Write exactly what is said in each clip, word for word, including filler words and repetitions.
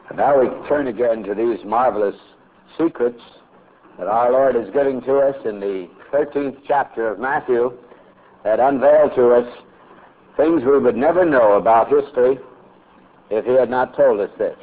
Now we turn again to these marvelous secrets that our Lord is giving to us in the thirteenth chapter of Matthew that unveil to us things we would never know about history if he had not told us this.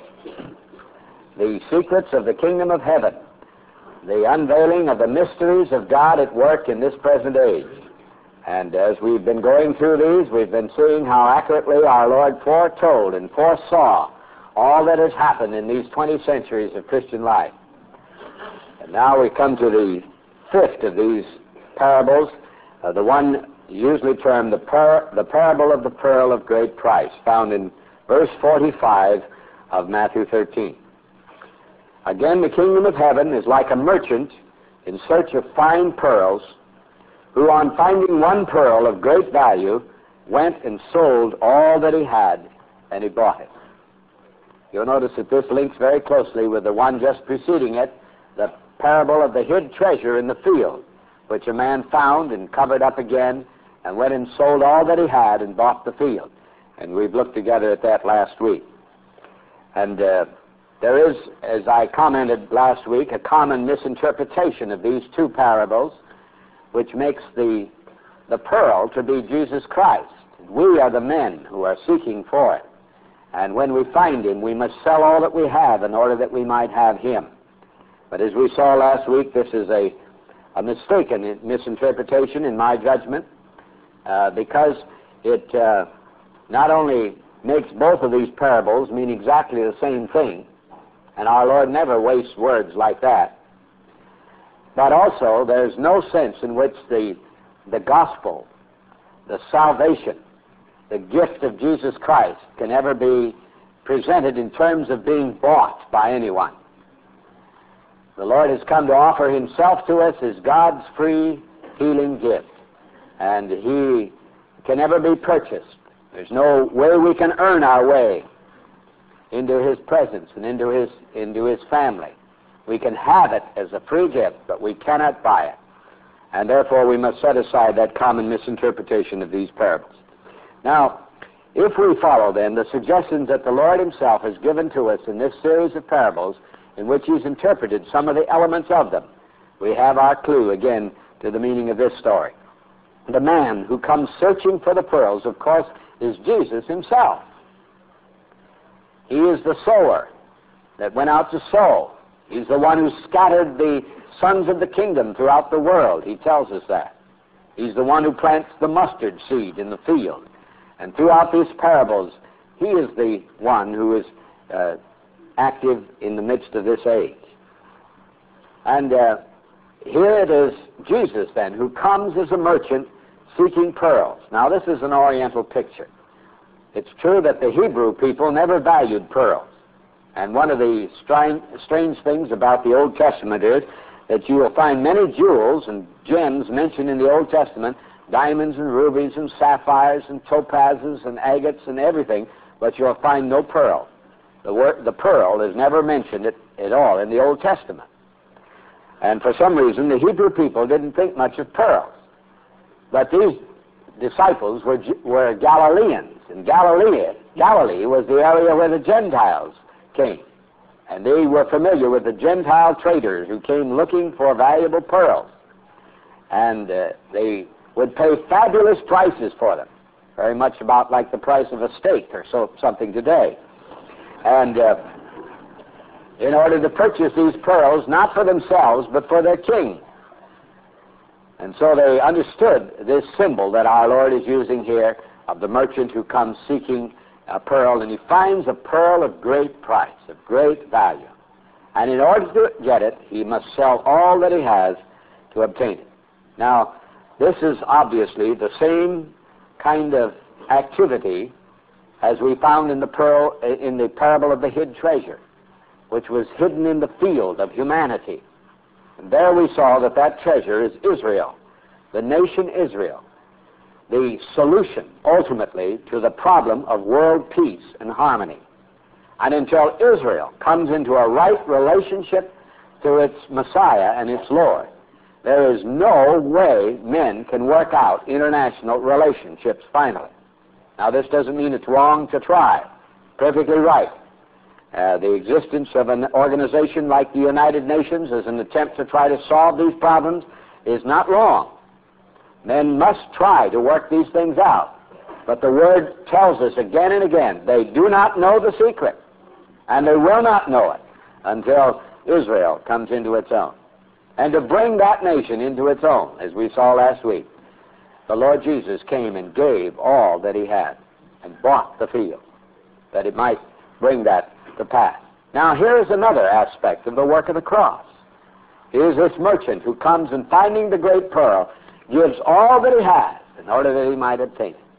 The secrets of the kingdom of heaven, the unveiling of the mysteries of God at work in this present age. And as we've been going through these, we've been seeing how accurately our Lord foretold and foresaw all that has happened in these twenty centuries of Christian life. And now we come to the fifth of these parables, uh, the one usually termed the, par- the parable of the pearl of great price, found in verse forty-five of Matthew thirteen. Again, the kingdom of heaven is like a merchant in search of fine pearls, who on finding one pearl of great value went and sold all that he had, and he bought it. You'll notice that this links very closely with the one just preceding it, the parable of the hid treasure in the field, which a man found and covered up again and went and sold all that he had and bought the field. And we've looked together at that last week. And uh, there is, as I commented last week, a common misinterpretation of these two parables, which makes the, the pearl to be Jesus Christ. We are the men who are seeking for it. And when we find him, we must sell all that we have in order that we might have him. But as we saw last week, this is a, a mistaken misinterpretation in my judgment, uh, because it uh, not only makes both of these parables mean exactly the same thing, and our Lord never wastes words like that, but also there's no sense in which the, the gospel, the salvation, the gift of Jesus Christ can ever be presented in terms of being bought by anyone. The Lord has come to offer himself to us as God's free healing gift, and he can never be purchased. There's no way we can earn our way into his presence and into his, into his family. We can have it as a free gift, but we cannot buy it. And therefore we must set aside that common misinterpretation of these parables. Now, if we follow then the suggestions that the Lord himself has given to us in this series of parables, in which he's interpreted some of the elements of them, we have our clue again to the meaning of this story. The man who comes searching for the pearls, of course, is Jesus himself. He is the sower that went out to sow. He's the one who scattered the sons of the kingdom throughout the world. He tells us that. He's the one who plants the mustard seed in the field. And throughout these parables, he is the one who is uh, active in the midst of this age. And uh, here it is Jesus, then, who comes as a merchant seeking pearls. Now, this is an Oriental picture. It's true that the Hebrew people never valued pearls. And one of the strange, strange things about the Old Testament is that you will find many jewels and gems mentioned in the Old Testament, diamonds and rubies and sapphires and topazes and agates and everything, but you'll find no pearl. The, word, the pearl is never mentioned at, at all in the Old Testament. And for some reason, the Hebrew people didn't think much of pearls. But these disciples were, were Galileans. And Galilee, Galilee was the area where the Gentiles came. And they were familiar with the Gentile traders who came looking for valuable pearls. And uh, they would pay fabulous prices for them, very much about like the price of a steak or so, something today. And uh, in order to purchase these pearls, not for themselves, but for their king. And so they understood this symbol that our Lord is using here of the merchant who comes seeking a pearl, and he finds a pearl of great price, of great value. And in order to get it, he must sell all that he has to obtain it. Now, this is obviously the same kind of activity as we found in the pearl, in the parable of the hid treasure, which was hidden in the field of humanity. And there we saw that that treasure is Israel, the nation Israel, the solution, ultimately, to the problem of world peace and harmony. And until Israel comes into a right relationship to its Messiah and its Lord, there is no way men can work out international relationships finally. Now, this doesn't mean it's wrong to try. Perfectly right. Uh, the existence of an organization like the United Nations as an attempt to try to solve these problems is not wrong. Men must try to work these things out. But the Word tells us again and again, they do not know the secret, and they will not know it until Israel comes into its own. And to bring that nation into its own, as we saw last week, the Lord Jesus came and gave all that he had and bought the field that it might bring that to pass. Now here is another aspect of the work of the cross. Here's this merchant who comes and, finding the great pearl, gives all that he has in order that he might obtain it.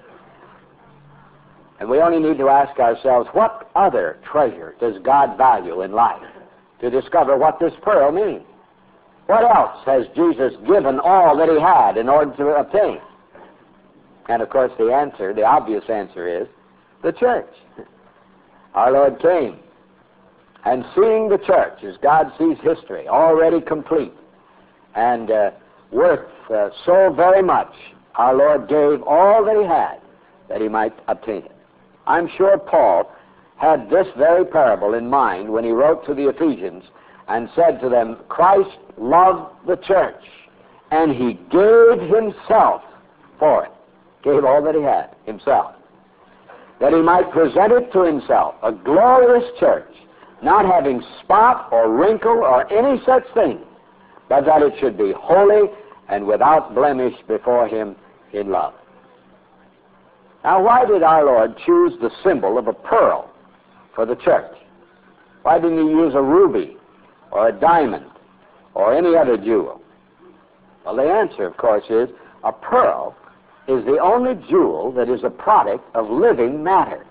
And we only need to ask ourselves, what other treasure does God value in life, to discover what this pearl means? What else has Jesus given all that he had in order to obtain? And of course the answer, the obvious answer is the church. Our Lord came, and seeing the church as God sees history, already complete and uh, worth uh, so very much, our Lord gave all that he had that he might obtain it. I'm sure Paul had this very parable in mind when he wrote to the Ephesians and said to them, Christ loved the church, and he gave himself for it. Gave all that he had, himself, that he might present it to himself, a glorious church, not having spot or wrinkle or any such thing, but that it should be holy and without blemish before him in love. Now, why did our Lord choose the symbol of a pearl for the church? Why didn't he use a ruby or a diamond or any other jewel? Well, the answer, of course, is a pearl is the only jewel that is a product of living matter.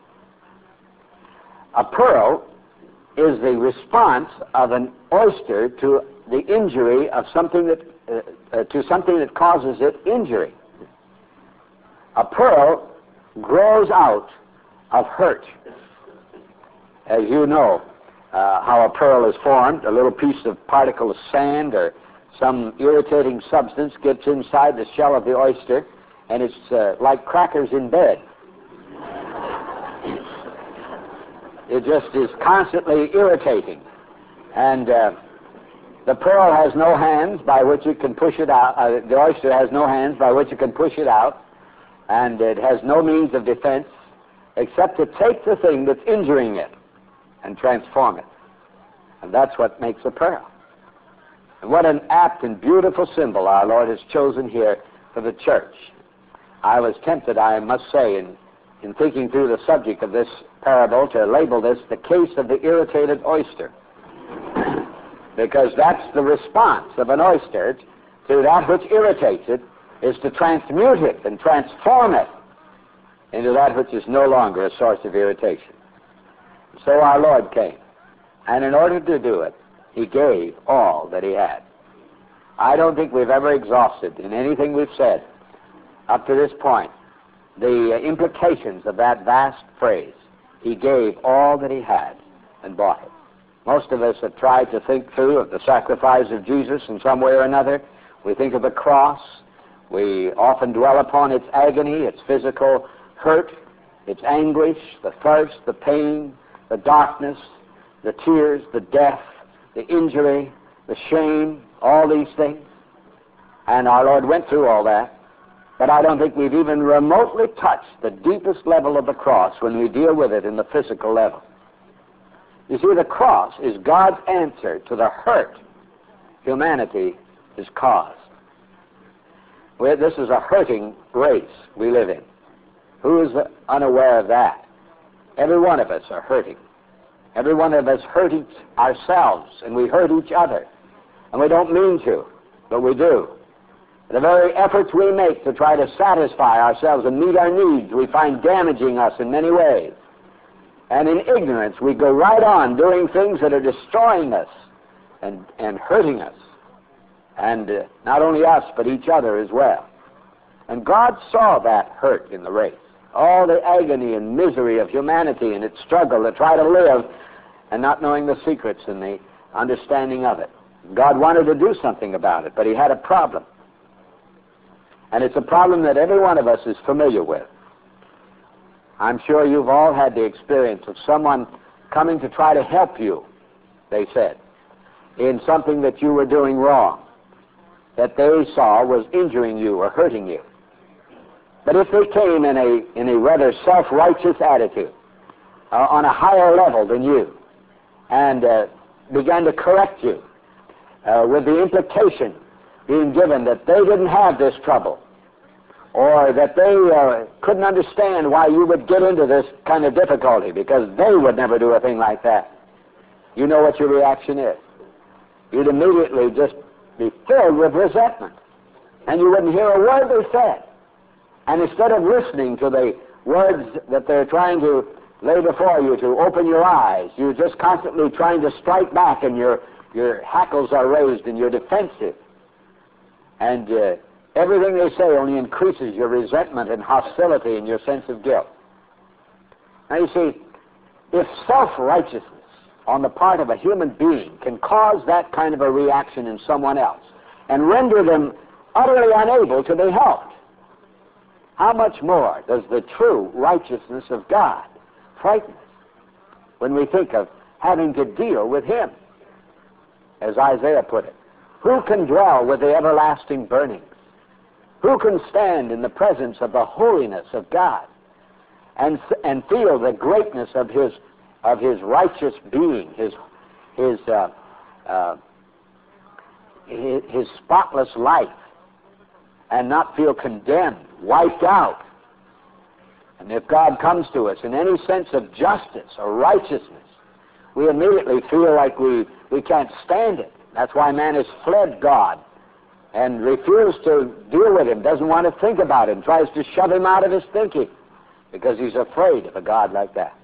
A pearl is the response of an oyster to the injury of something that uh, uh, to something that causes it injury. A pearl grows out of hurt. As you know, uh, how a pearl is formed, a little piece of particle of sand or some irritating substance gets inside the shell of the oyster, and it's uh, like crackers in bed. It just is constantly irritating. And uh, the pearl has no hands by which it can push it out. Uh, the oyster has no hands by which it can push it out. And it has no means of defense except to take the thing that's injuring it and transform it. And that's what makes a pearl. And what an apt and beautiful symbol our Lord has chosen here for the church. I was tempted, I must say, in, in thinking through the subject of this parable, to label this the case of the irritated oyster. Because that's the response of an oyster to that which irritates it, is to transmute it and transform it into that which is no longer a source of irritation. So our Lord came, and in order to do it, he gave all that he had. I don't think we've ever exhausted in anything we've said up to this point the implications of that vast phrase. He gave all that he had and bought it. Most of us have tried to think through of the sacrifice of Jesus in some way or another. We think of the cross. We often dwell upon its agony, its physical hurt, its anguish, the thirst, the pain, the darkness, the tears, the death, the injury, the shame, all these things. And our Lord went through all that. But I don't think we've even remotely touched the deepest level of the cross when we deal with it in the physical level. You see, the cross is God's answer to the hurt humanity has caused. We're, this is a hurting race we live in. Who is unaware of that? Every one of us are hurting. Every one of us hurt each ourselves, and we hurt each other. And we don't mean to, but we do. The very efforts we make to try to satisfy ourselves and meet our needs, we find damaging us in many ways. And in ignorance, we go right on doing things that are destroying us and, and hurting us. And uh, not only us, but each other as well. And God saw that hurt in the race. All the agony and misery of humanity and its struggle to try to live and not knowing the secrets and the understanding of it. God wanted to do something about it, but he had a problem. And it's a problem that every one of us is familiar with. I'm sure you've all had the experience of someone coming to try to help you, they said, in something that you were doing wrong, that they saw was injuring you or hurting you. But if they came in a, in a rather self-righteous attitude, uh, on a higher level than you, and uh, began to correct you, uh, with the implication being given that they didn't have this trouble, or that they uh, couldn't understand why you would get into this kind of difficulty, because they would never do a thing like that, you know what your reaction is. You'd immediately just be filled with resentment, and you wouldn't hear a word they said. And instead of listening to the words that they're trying to lay before you to open your eyes, you're just constantly trying to strike back, and your, your hackles are raised and you're defensive. And uh, everything they say only increases your resentment and hostility and your sense of guilt. Now you see, if self-righteousness on the part of a human being can cause that kind of a reaction in someone else and render them utterly unable to be helped, how much more does the true righteousness of God frighten us when we think of having to deal with Him? As Isaiah put it, who can dwell with the everlasting burnings? Who can stand in the presence of the holiness of God and and feel the greatness of His of His righteous being, His His uh, uh, his, his spotless life, and not feel condemned, wiped out? And if God comes to us in any sense of justice or righteousness, we immediately feel like we, we can't stand it. That's why man has fled God and refused to deal with Him, doesn't want to think about Him, tries to shove Him out of his thinking, because he's afraid of a God like that.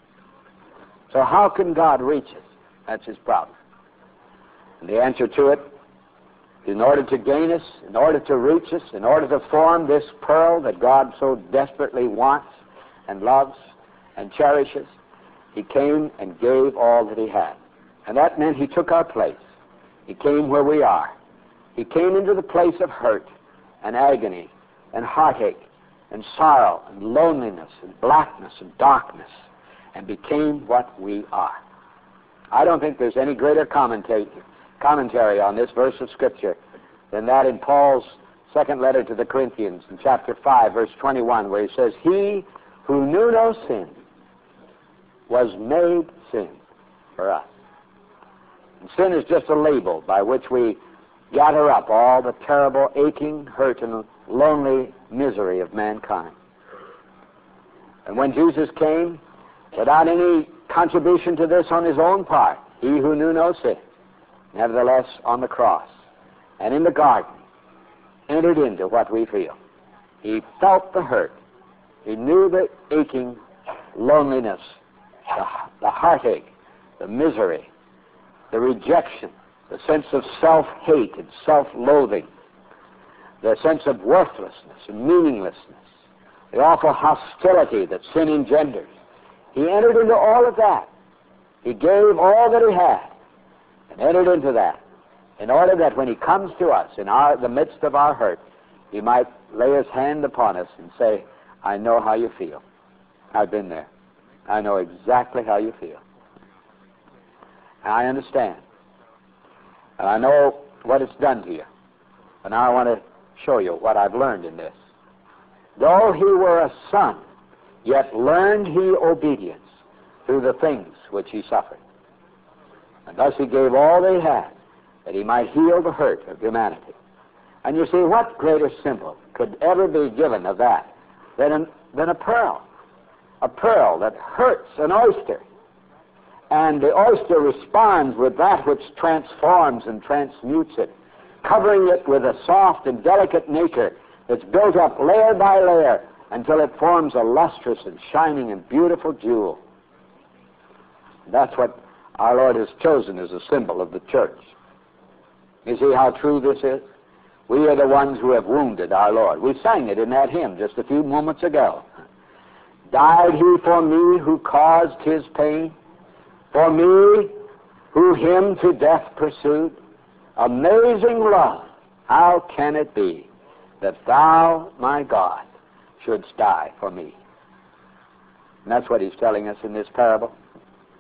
So how can God reach us? That's his problem. And the answer to it, in order to gain us, in order to reach us, in order to form this pearl that God so desperately wants and loves and cherishes, He came and gave all that He had. And that meant He took our place. He came where we are. He came into the place of hurt and agony and heartache and sorrow and loneliness and blackness and darkness, and became what we are. I don't think there's any greater commentary commentary on this verse of Scripture than that in Paul's second letter to the Corinthians in chapter five, verse twenty-one, where he says, He who knew no sin was made sin for us. And sin is just a label by which we gather up all the terrible aching, hurt, and lonely misery of mankind. And when Jesus came, without any contribution to this on His own part, He who knew no sin, nevertheless on the cross and in the garden, entered into what we feel. He felt the hurt. He knew the aching loneliness, the, the heartache, the misery, the rejection, the sense of self-hate and self-loathing, the sense of worthlessness and meaninglessness, the awful hostility that sin engenders. He entered into all of that. He gave all that He had and entered into that in order that when He comes to us in our, the midst of our hurt, He might lay His hand upon us and say, I know how you feel. I've been there. I know exactly how you feel. I understand. And I know what it's done to you. And now I want to show you what I've learned in this. Though He were a son, yet learned He obedience through the things which He suffered. And thus He gave all that He had, that He might heal the hurt of humanity. And you see, what greater symbol could ever be given of that than, an, than a pearl? A pearl that hurts an oyster. And the oyster responds with that which transforms and transmutes it, covering it with a soft and delicate nacre that's built up layer by layer until it forms a lustrous and shining and beautiful jewel. That's what our Lord has chosen as a symbol of the church. You see how true this is? We are the ones who have wounded our Lord. We sang it in that hymn just a few moments ago. Died He for me who caused His pain? For me who Him to death pursued? Amazing love, how can it be that Thou, my God, shouldst die for me? And that's what He's telling us in this parable.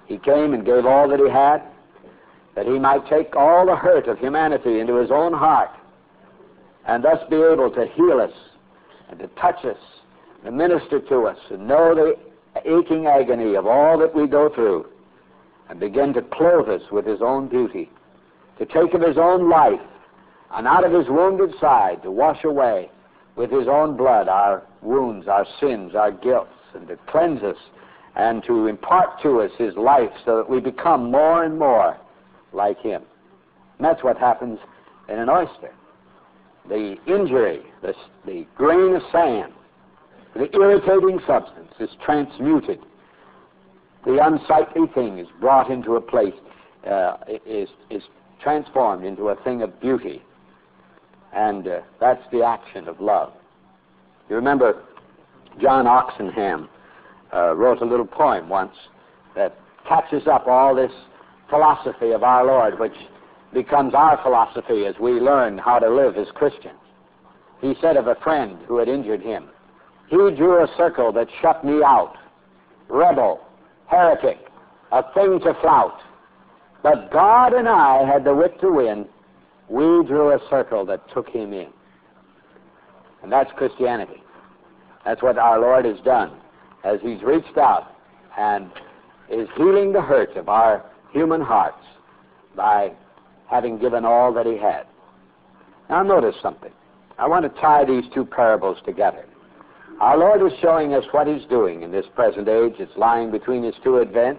He came and gave all that he had, that he might take all the hurt of humanity into his own heart, and thus be able to heal us and to touch us and minister to us and know the aching agony of all that we go through, and begin to clothe us with his own beauty, to take of his own life, and out of his wounded side to wash away with his own blood our wounds, our sins, our guilts, and to cleanse us and to impart to us his life so that we become more and more like him. And that's what happens in an oyster. The injury, the, the grain of sand, the irritating substance is transmuted. The unsightly thing is brought into a place, uh, is, is transformed into a thing of beauty. And uh, that's the action of love. You remember John Oxenham uh, wrote a little poem once that catches up all this philosophy of our Lord, which becomes our philosophy as we learn how to live as Christians. He said of a friend who had injured him, "He drew a circle that shut me out, rebel, heretic, a thing to flout. But God and I had the wit to win. We drew a circle that took him in." And that's Christianity. That's what our Lord has done, as he's reached out and is healing the hurt of our human hearts by having given all that he had. Now notice something. I want to tie these two parables together. Our Lord is showing us what he's doing in this present age. It's lying between his two advents.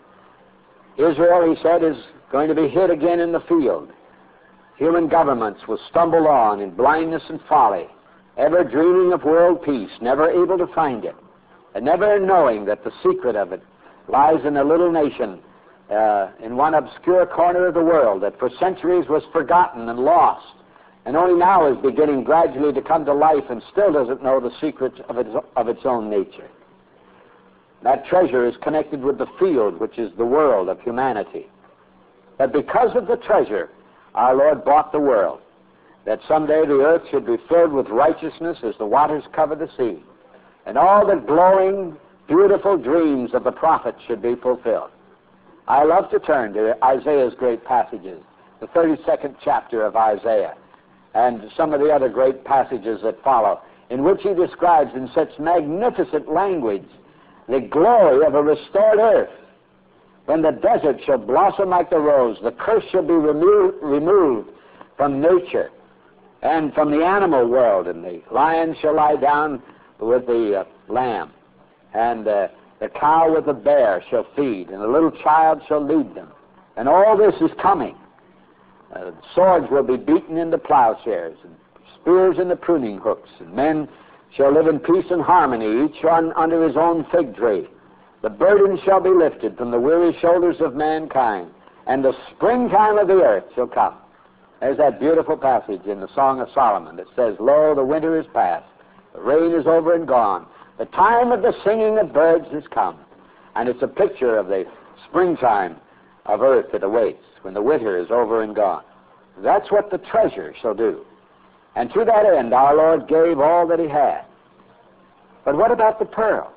Israel, he said, is going to be hid again in the field. Human governments will stumble on in blindness and folly, ever dreaming of world peace, never able to find it, and never knowing that the secret of it lies in a little nation uh, in one obscure corner of the world that for centuries was forgotten and lost, and only now is beginning gradually to come to life and still doesn't know the secrets of its, of its own nature. That treasure is connected with the field, which is the world of humanity. But because of the treasure, our Lord bought the world, that someday the earth should be filled with righteousness as the waters cover the sea, and all the glowing, beautiful dreams of the prophets should be fulfilled. I love to turn to Isaiah's great passages, the thirty-second chapter of Isaiah, and some of the other great passages that follow, in which he describes in such magnificent language the glory of a restored earth. When the desert shall blossom like the rose, the curse shall be remo- removed from nature and from the animal world, and the lion shall lie down with the uh, lamb, and uh, the cow with the bear shall feed, and the little child shall lead them. And all this is coming. Uh, swords will be beaten into plowshares, and spears into pruning hooks, and men shall live in peace and harmony, each one under his own fig tree. The burden shall be lifted from the weary shoulders of mankind, and the springtime of the earth shall come. There's that beautiful passage in the Song of Solomon that says, "Lo, the winter is past, the rain is over and gone, the time of the singing of birds has come." And it's a picture of the springtime of earth that awaits, when the winter is over and gone. That's what the treasure shall do. And to that end, our Lord gave all that he had. But what about the pearl?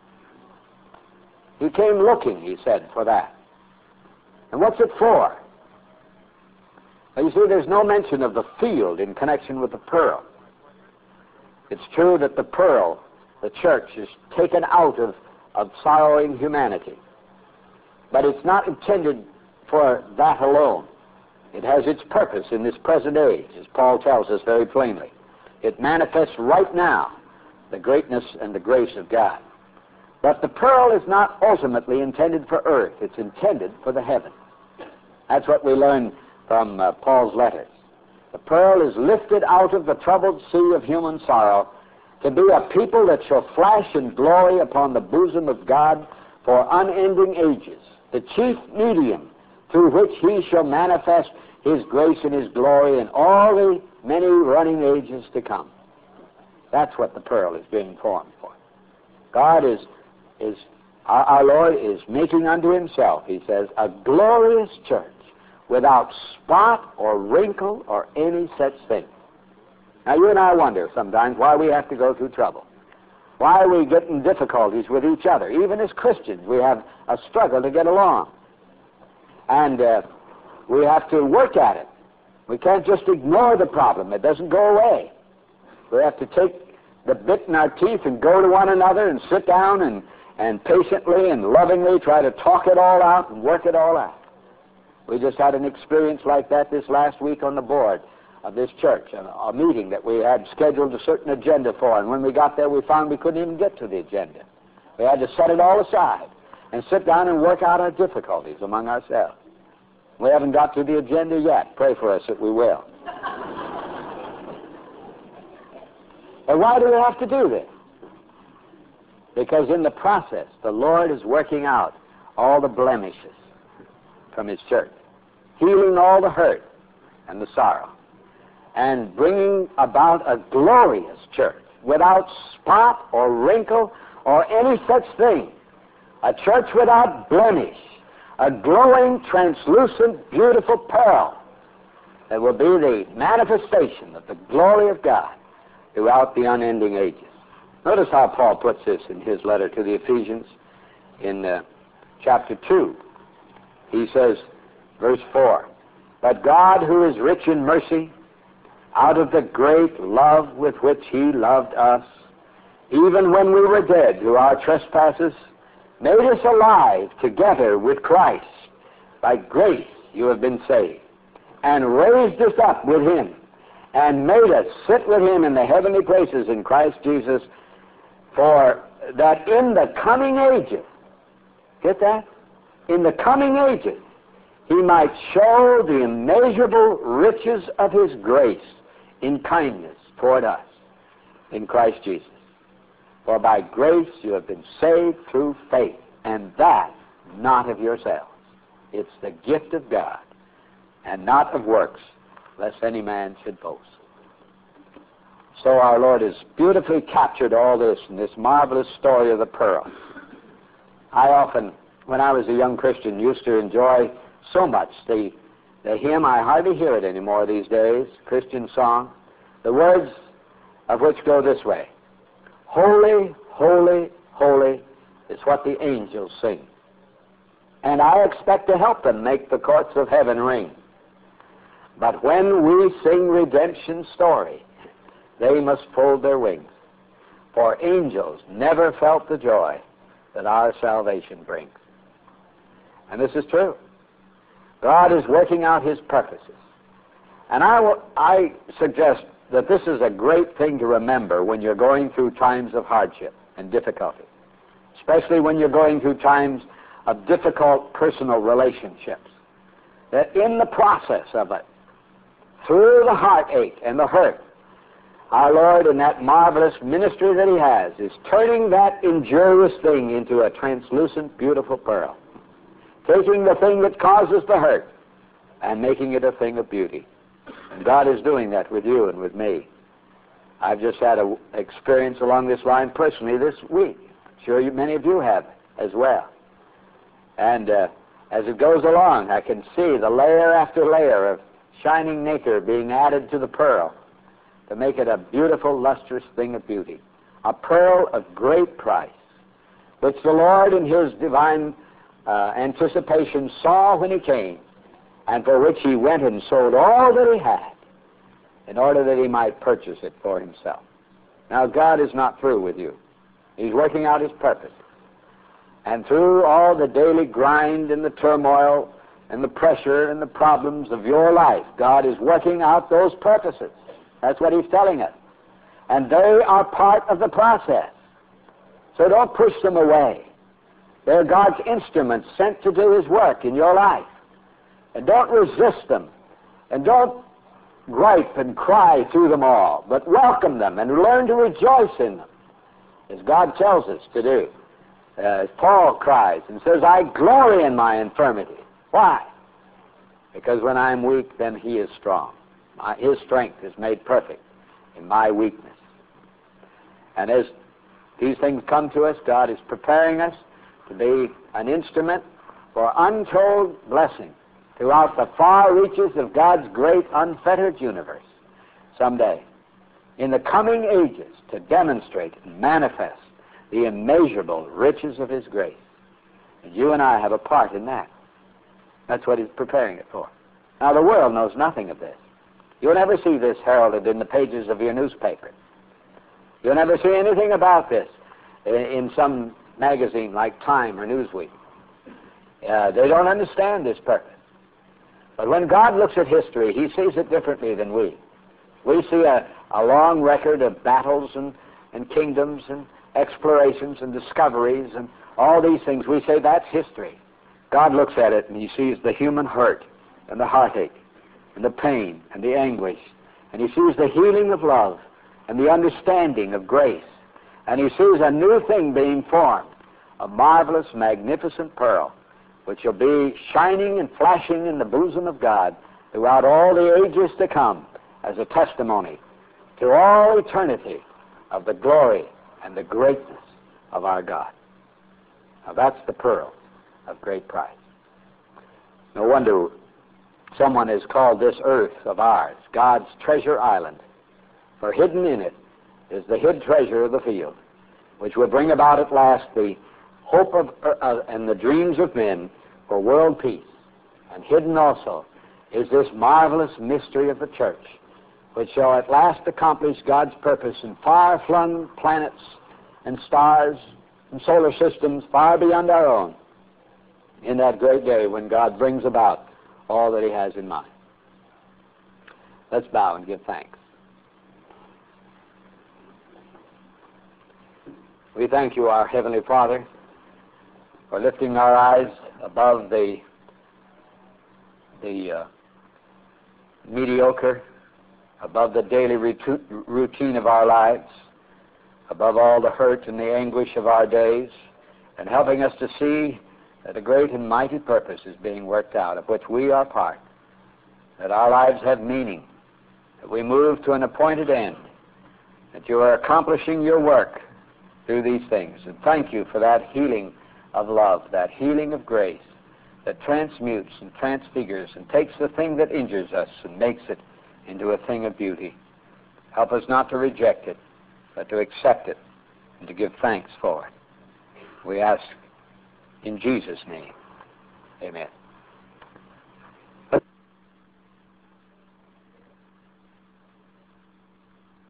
He came looking, he said, for that. And what's it for? Well, you see, there's no mention of the field in connection with the pearl. It's true that the pearl, the church, is taken out of, of sorrowing humanity. But it's not intended for that alone. It has its purpose in this present age, as Paul tells us very plainly. It manifests right now the greatness and the grace of God. But the pearl is not ultimately intended for earth. It's intended for the heaven. That's what we learn from uh, Paul's letters. The pearl is lifted out of the troubled sea of human sorrow to be a people that shall flash in glory upon the bosom of God for unending ages, the chief medium through which he shall manifest his grace and his glory in all the many running ages to come. That's what the pearl is being formed for. God is, is our, our Lord is making unto himself, he says, a glorious church without spot or wrinkle or any such thing. Now, you and I wonder sometimes why we have to go through trouble. Why are we getting difficulties with each other? Even as Christians, we have a struggle to get along. And uh, we have to work at it. We can't just ignore the problem. It doesn't go away. We have to take the bit in our teeth and go to one another and sit down and, and patiently and lovingly try to talk it all out and work it all out. We just had an experience like that this last week on the board of this church, a, a meeting that we had scheduled a certain agenda for, and when we got there we found we couldn't even get to the agenda. We had to set it all aside and sit down and work out our difficulties among ourselves. We haven't got to the agenda yet. Pray for us that we will. And why do we have to do this? Because in the process, the Lord is working out all the blemishes from His church, healing all the hurt and the sorrow, and bringing about a glorious church without spot or wrinkle or any such thing. A church without blemish, a glowing, translucent, beautiful pearl that will be the manifestation of the glory of God throughout the unending ages. Notice how Paul puts this in his letter to the Ephesians in uh, chapter two. He says, verse four, "But God, who is rich in mercy, out of the great love with which He loved us, even when we were dead through our trespasses, made us alive together with Christ. By grace you have been saved, and raised us up with Him, and made us sit with Him in the heavenly places in Christ Jesus, for that in the coming ages," get that? "In the coming ages, He might show the immeasurable riches of His grace in kindness toward us in Christ Jesus. For by grace you have been saved through faith, and that not of yourselves. It's the gift of God, and not of works, lest any man should boast." So our Lord has beautifully captured all this in this marvelous story of the pearl. I often, when I was a young Christian, used to enjoy so much the, the hymn. I hardly hear it anymore these days, Christian song, the words of which go this way: "Holy, holy, holy is what the angels sing, and I expect to help them make the courts of heaven ring. But when we sing redemption's story, they must fold their wings, for angels never felt the joy that our salvation brings." And this is true. God is working out His purposes. And I, will, I suggest that this is a great thing to remember when you're going through times of hardship and difficulty, especially when you're going through times of difficult personal relationships, that in the process of it, through the heartache and the hurt, our Lord, in that marvelous ministry that He has, is turning that injurious thing into a translucent, beautiful pearl, taking the thing that causes the hurt and making it a thing of beauty. And God is doing that with you and with me. I've just had an experience along this line personally this week. I'm sure you, many of you have as well. And uh, as it goes along, I can see the layer after layer of shining nacre being added to the pearl to make it a beautiful, lustrous thing of beauty. A pearl of great price, which the Lord in His divine uh, anticipation saw when He came, and for which He went and sold all that He had in order that He might purchase it for Himself. Now, God is not through with you. He's working out His purpose. And through all the daily grind and the turmoil and the pressure and the problems of your life, God is working out those purposes. That's what He's telling us. And they are part of the process. So don't push them away. They're God's instruments sent to do His work in your life. And don't resist them. And don't gripe and cry through them all, but welcome them and learn to rejoice in them, as God tells us to do. Uh, as Paul cries and says, "I glory in my infirmity." Why? Because when I'm weak, then He is strong. My, His strength is made perfect in my weakness. And as these things come to us, God is preparing us to be an instrument for untold blessing throughout the far reaches of God's great unfettered universe someday, in the coming ages, to demonstrate and manifest the immeasurable riches of His grace. And you and I have a part in that. That's what He's preparing it for. Now, the world knows nothing of this. You'll never see this heralded in the pages of your newspaper. You'll never see anything about this in, in some magazine like Time or Newsweek. Uh, they don't understand this purpose. But when God looks at history, He sees it differently than we. We see a, a long record of battles and, and kingdoms and explorations and discoveries and all these things. We say that's history. God looks at it and He sees the human hurt and the heartache and the pain and the anguish. And He sees the healing of love and the understanding of grace. And He sees a new thing being formed, a marvelous, magnificent pearl, which will be shining and flashing in the bosom of God throughout all the ages to come as a testimony to all eternity of the glory and the greatness of our God. Now that's the pearl of great price. No wonder someone has called this earth of ours God's treasure island, for hidden in it is the hid treasure of the field, which will bring about at last the hope of uh, and the dreams of men for world peace. And hidden also is this marvelous mystery of the church, which shall at last accomplish God's purpose in far-flung planets and stars and solar systems far beyond our own in that great day when God brings about all that He has in mind. Let's bow and give thanks. We thank You, our Heavenly Father, for lifting our eyes above the, the uh, mediocre, above the daily routine of our lives, above all the hurt and the anguish of our days, and helping us to see that a great and mighty purpose is being worked out, of which we are part, that our lives have meaning, that we move to an appointed end, that You are accomplishing Your work through these things. And thank You for that healing of love, that healing of grace that transmutes and transfigures and takes the thing that injures us and makes it into a thing of beauty. Help us not to reject it, but to accept it and to give thanks for it. We ask in Jesus' name. Amen.